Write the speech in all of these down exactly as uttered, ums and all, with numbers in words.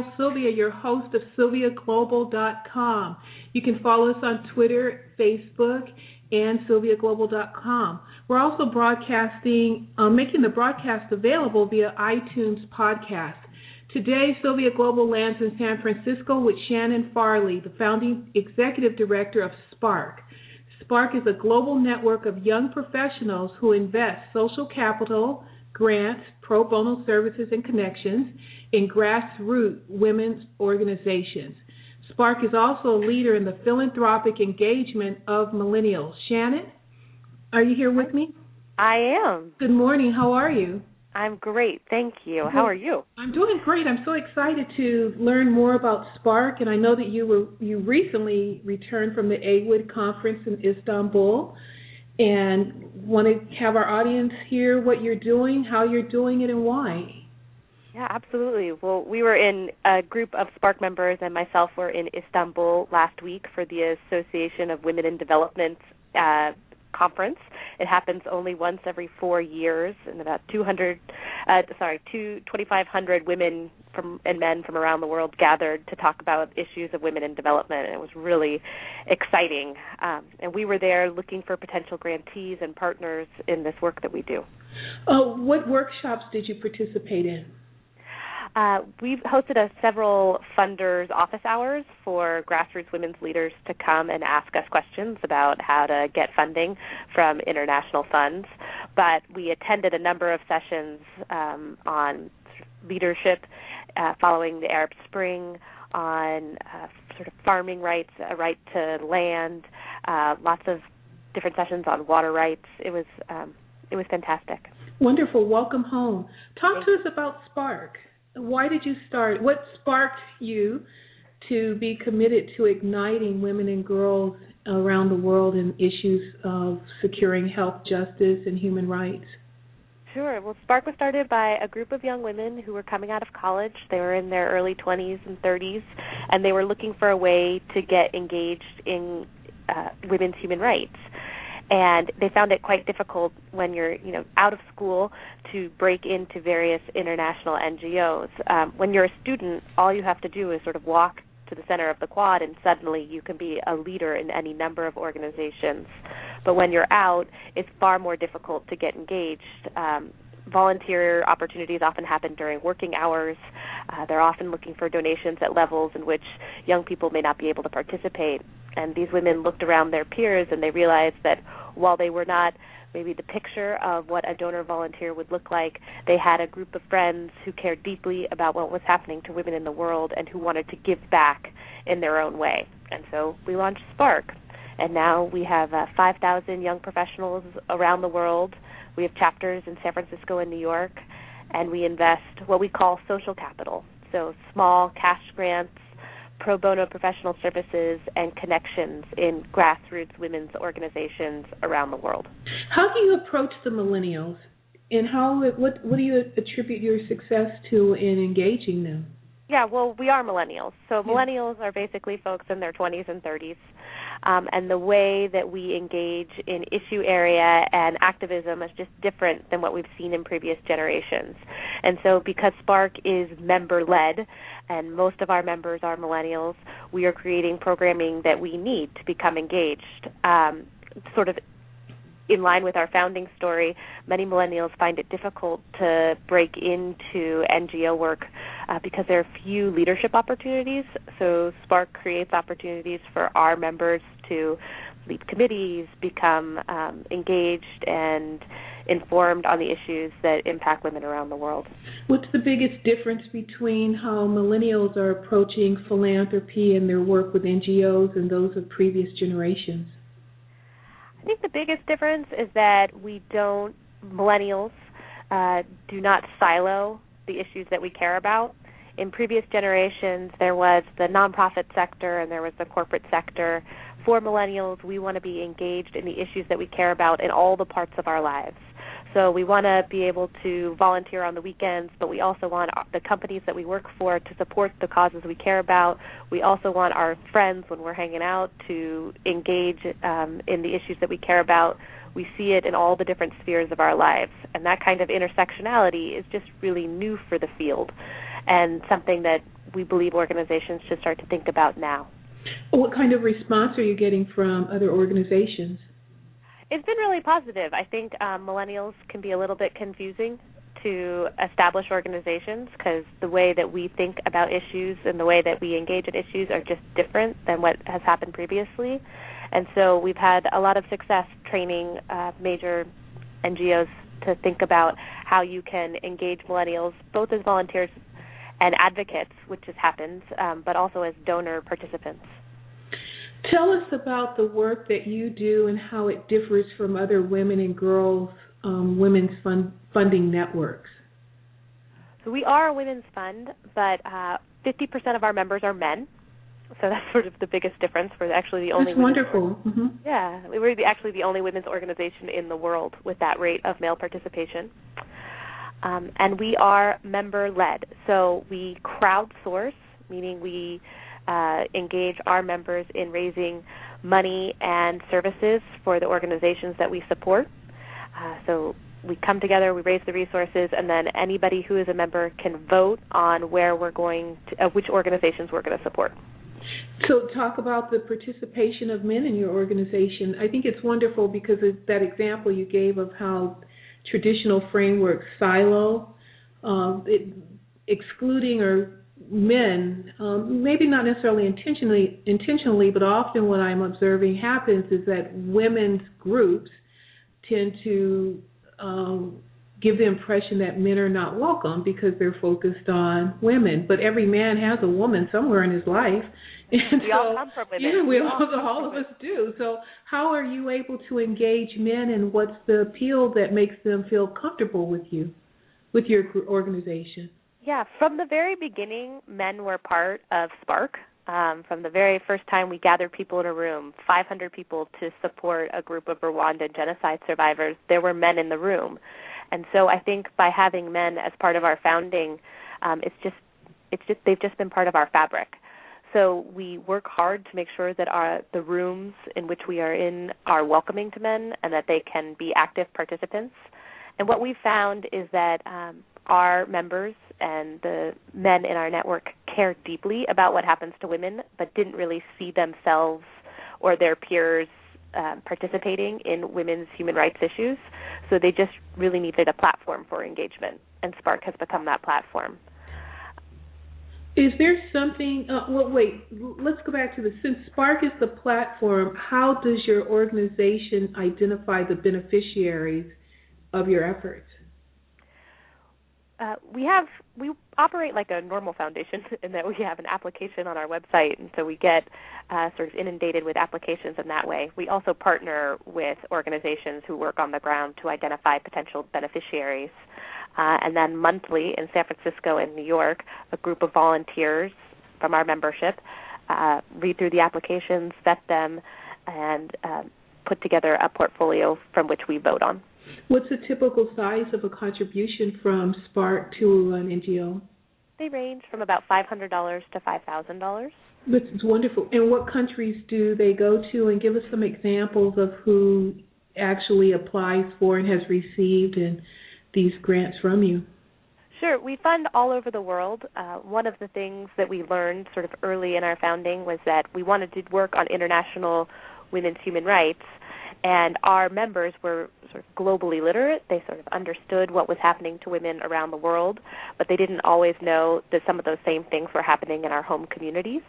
Sylvia, your host of Sylvia Global dot com. You can follow us on Twitter, Facebook, and Sylvia Global dot com. We're also broadcasting, uh, making the broadcast available via iTunes podcast. Today, Sylvia Global lands in San Francisco with Shannon Farley, the founding executive director of Spark. Spark is a global network of young professionals who invest social capital, grants, pro bono services, and connections in grassroots women's organizations. Spark is also a leader in the philanthropic engagement of millennials. Shannon, are you here with me? I am. Good morning. How are you? I'm great. Thank you. How are you? I'm doing great. I'm so excited to learn more about Spark, and I know that you were you recently returned from the A W I D conference in Istanbul, and want to have our audience hear what you're doing, how you're doing it, and why. Yeah, absolutely. Well, we were in a group of Spark members and myself were in Istanbul last week for the Association of Women in Development uh, conference. It happens only once every four years, and about two hundred, uh, sorry, two twenty-five hundred women from and men from around the world gathered to talk about issues of women in development, and it was really exciting. Um, and we were there looking for potential grantees and partners in this work that we do. Uh, what workshops did you participate in? Uh, we've hosted a several funders' office hours for grassroots women's leaders to come and ask us questions about how to get funding from international funds. But we attended a number of sessions um, on leadership uh, following the Arab Spring, on uh, sort of farming rights, a right to land, uh, lots of different sessions on water rights. It was um, it was fantastic. Wonderful. Welcome home. Talk to us about Spark. Why did you start? What sparked you to be committed to igniting women and girls around the world in issues of securing health, justice, and human rights? Sure. Well, Spark was started by a group of young women who were coming out of college. They were in their early twenties and thirties, and they were looking for a way to get engaged in uh, women's human rights. And they found it quite difficult when you're, you know, out of school to break into various international N G Os. Um, when you're a student, all you have to do is sort of walk to the center of the quad, and suddenly you can be a leader in any number of organizations. But when you're out, it's far more difficult to get engaged. Um, volunteer opportunities often happen during working hours. Uh, they're often looking for donations at levels in which young people may not be able to participate. And these women looked around their peers and they realized that while they were not maybe the picture of what a donor volunteer would look like, they had a group of friends who cared deeply about what was happening to women in the world and who wanted to give back in their own way. And so we launched Spark. And now we have uh, five thousand young professionals around the world. We have chapters in San Francisco and New York, and we invest what we call social capital, so small cash grants, pro bono professional services, and connections in grassroots women's organizations around the world. How do you approach the millennials, and how what what do you attribute your success to in engaging them? Yeah, well, we are millennials. So millennials are basically folks in their twenties and thirties. Um, and the way that we engage in issue area and activism is just different than what we've seen in previous generations. And so because Spark is member-led, and most of our members are millennials, we are creating programming that we need to become engaged. Um, sort of in line with our founding story, many millennials find it difficult to break into N G O work uh, because there are few leadership opportunities. So Spark creates opportunities for our members to lead committees, become um, engaged and informed on the issues that impact women around the world. What's the biggest difference between how millennials are approaching philanthropy and their work with N G Os and those of previous generations? I think the biggest difference is that we don't, millennials, uh, do not silo the issues that we care about. In previous generations, there was the nonprofit sector and there was the corporate sector. For millennials, we want to be engaged in the issues that we care about in all the parts of our lives. So we want to be able to volunteer on the weekends, but we also want the companies that we work for to support the causes we care about. We also want our friends, when we're hanging out, to engage um, in the issues that we care about. We see it in all the different spheres of our lives, and that kind of intersectionality is just really new for the field. and something that we believe organizations should start to think about now. What kind of response are you getting from other organizations? It's been really positive. I think um, millennials can be a little bit confusing to established organizations because the way that we think about issues and the way that we engage in issues are just different than what has happened previously. And so we've had a lot of success training uh, major N G Os to think about how you can engage millennials both as volunteers and advocates, which has happened, um, but also as donor participants. Tell us about the work that you do and how it differs from other women and girls um, women's fund, funding networks. So we are a women's fund, but uh, fifty percent of our members are men. So that's sort of the biggest difference. We're actually the only That's wonderful. Mm-hmm. Yeah, we're the, actually the only women's organization in the world with that rate of male participation. Um, and we are member-led. So we crowdsource, meaning we uh, engage our members in raising money and services for the organizations that we support. Uh, so we come together, we raise the resources, and then anybody who is a member can vote on where we're going to, uh, which organizations we're going to support. So talk about the participation of men in your organization. I think it's wonderful because of that example you gave of how traditional frameworks silo, um, it, excluding or men, um, maybe not necessarily intentionally, intentionally, but often what I'm observing happens is that women's groups tend to um, give the impression that men are not welcome because they're focused on women. But every man has a woman somewhere in his life. And we so, all come from women. Yeah, we, we all, all, all of us do. So how are you able to engage men, and what's the appeal that makes them feel comfortable with you, with your organization? Yeah, from the very beginning, men were part of Spark. Um, from the very first time we gathered people in a room, five hundred people to support a group of Rwandan genocide survivors, there were men in the room. And so I think by having men as part of our founding, um, it's just, it's just they've just been part of our fabric. So we work hard to make sure that our, the rooms in which we are in are welcoming to men and that they can be active participants. And what we've found is that um, our members and the men in our network care deeply about what happens to women, but didn't really see themselves or their peers um, participating in women's human rights issues. So they just really needed a platform for engagement, and Spark has become that platform. Is there something, uh, well, wait, let's go back to this. Since Spark is the platform, how does your organization identify the beneficiaries of your efforts? Uh, we have we operate like a normal foundation in that we have an application on our website, and so we get uh, sort of inundated with applications in that way. We also partner with organizations who work on the ground to identify potential beneficiaries. Uh, and then monthly in San Francisco and New York, a group of volunteers from our membership uh, read through the applications, vet them, and uh, put together a portfolio from which we vote on. What's the typical size of a contribution from Spark to an N G O? They range from about five hundred dollars to five thousand dollars. That's wonderful. And what countries do they go to? And give us some examples of who actually applies for and has received and these grants from you. Sure. We fund all over the world. Uh, one of the things that we learned sort of early in our founding was that we wanted to work on international women's human rights, and our members were sort of globally literate. They sort of understood what was happening to women around the world, but they didn't always know that some of those same things were happening in our home communities.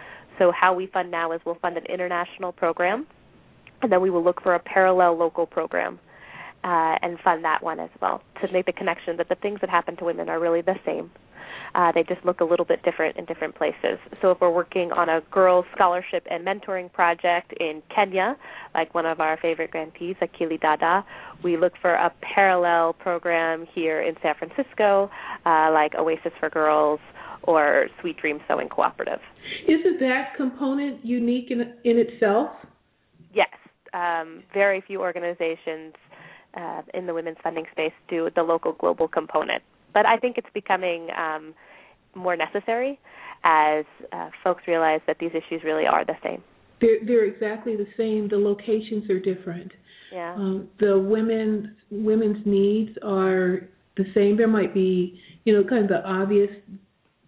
So how we fund now is we'll fund an international program, and then we will look for a parallel local program uh, and fund that one as well to make the connection that the things that happen to women are really the same. Uh, they just look a little bit different in different places. So if we're working on a girls' scholarship and mentoring project in Kenya, like one of our favorite grantees, Akili Dada, we look for a parallel program here in San Francisco, uh, like Oasis for Girls or Sweet Dream Sewing Cooperative. Isn't that component unique in in itself? Yes. Um, very few organizations uh, in the women's funding space do the local global component. But I think it's becoming um, more necessary as uh, folks realize that these issues really are the same. They're, they're exactly the same. The locations are different. Yeah. Um, the women women's needs are the same. There might be, you know, kind of the obvious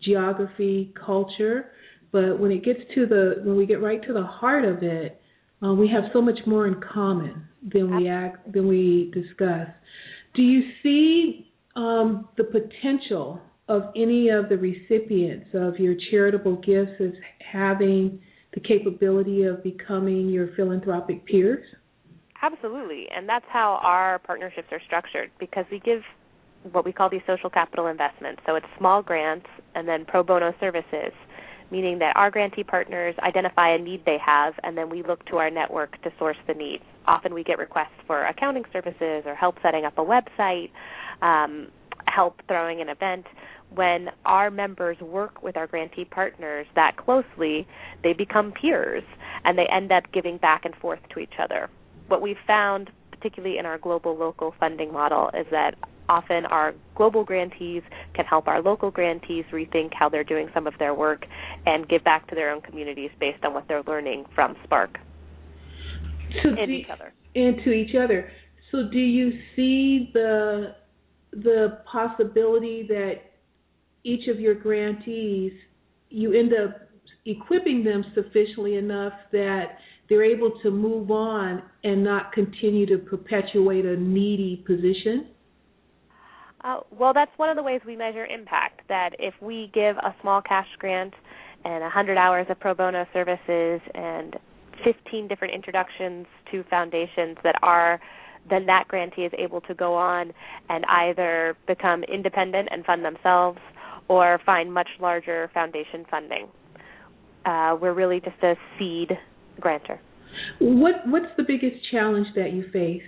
geography, culture, but when it gets to the, when we get right to the heart of it, uh, we have so much more in common than we act, than we discuss. Do you see um, the potential of any of the recipients of your charitable gifts as having the capability of becoming your philanthropic peers? Absolutely, and that's how our partnerships are structured, because we give what we call these social capital investments. So it's small grants and then pro bono services, meaning that our grantee partners identify a need they have, and then we look to our network to source the need. Often we get requests for accounting services or help setting up a website, um, help throwing an event. When our members work with our grantee partners that closely, they become peers, and they end up giving back and forth to each other. What we've found, particularly in our global local funding model, is that often our global grantees can help our local grantees rethink how they're doing some of their work and give back to their own communities based on what they're learning from Spark so and do, each other. And to each other. So do you see the the possibility that each of your grantees, you end up equipping them sufficiently enough that they're able to move on and not continue to perpetuate a needy position? Uh, well, that's one of the ways we measure impact, that if we give a small cash grant and one hundred hours of pro bono services and fifteen different introductions to foundations that are, then that grantee is able to go on and either become independent and fund themselves or find much larger foundation funding. Uh, we're really just a seed grantor. What What's the biggest challenge that you face?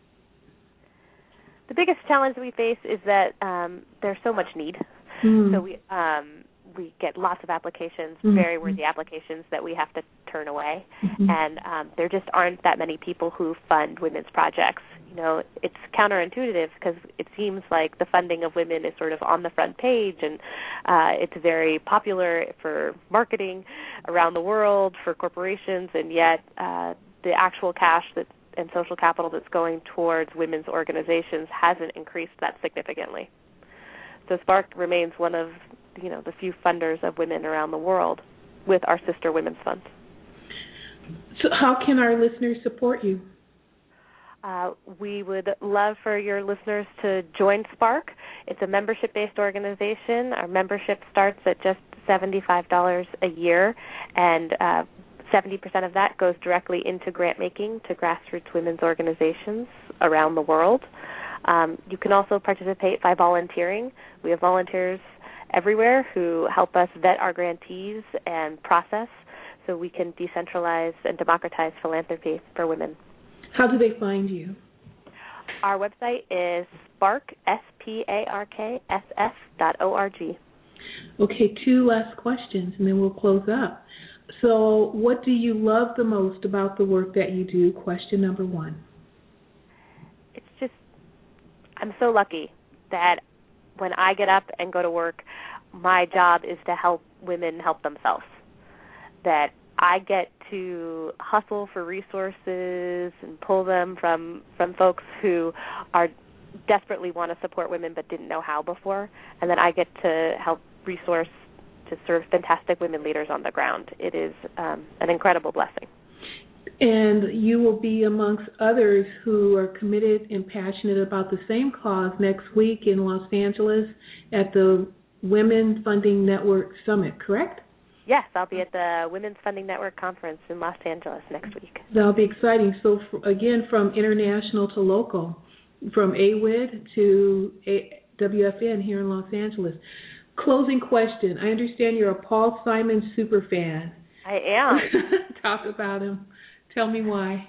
The biggest challenge we face is that um, there's so much need. Mm. So we um, we get lots of applications, mm-hmm. very worthy applications that we have to turn away, mm-hmm. and um, there just aren't that many people who fund women's projects. You know, it's counterintuitive because it seems like the funding of women is sort of on the front page, and uh, it's very popular for marketing around the world for corporations, and yet uh, the actual cash that and social capital that's going towards women's organizations hasn't increased that significantly. So Spark remains one of, you know, the few funders of women around the world with our sister women's funds. So how can our listeners support you? Uh, we would love for your listeners to join Spark. It's a membership-based organization. Our membership starts at just seventy-five dollars a year, and uh, seventy percent of that goes directly into grant making to grassroots women's organizations around the world. Um, you can also participate by volunteering. We have volunteers everywhere who help us vet our grantees and process so we can decentralize and democratize philanthropy for women. How do they find you? Our website is spark, S P A R K, S F dot O R G. Okay, two last questions, and then we'll close up. So what do you love the most about the work that you do? Question number one. It's just, I'm so lucky that when I get up and go to work, my job is to help women help themselves. That I get to hustle for resources and pull them from, from folks who are desperately want to support women but didn't know how before, and then I get to help resource to serve fantastic women leaders on the ground. It is um, an incredible blessing. And you will be amongst others who are committed and passionate about the same cause next week in Los Angeles at the Women Funding Network Summit, correct? Yes, I'll be at the Women's Funding Network Conference in Los Angeles next week. That'll be exciting. So, for, again, from international to local, from A W I D to A- W F N here in Los Angeles. Closing question. I understand you're a Paul Simon super fan. I am. Talk about him. Tell me why.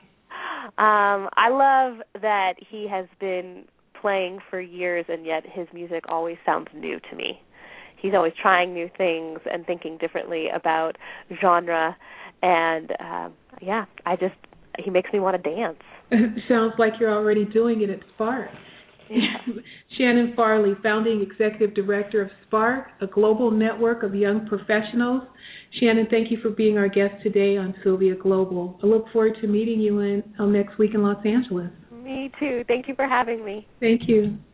Um, I love that he has been playing for years, and yet his music always sounds new to me. He's always trying new things and thinking differently about genre, and uh, yeah, I just he makes me want to dance. Sounds like you're already doing it at Spark. Yeah. Shannon Farley, founding executive director of Spark, a global network of young professionals. Shannon, thank you for being our guest today on Sylvia Global. I look forward to meeting you in, uh, next week in Los Angeles. Me too. Thank you for having me. Thank you.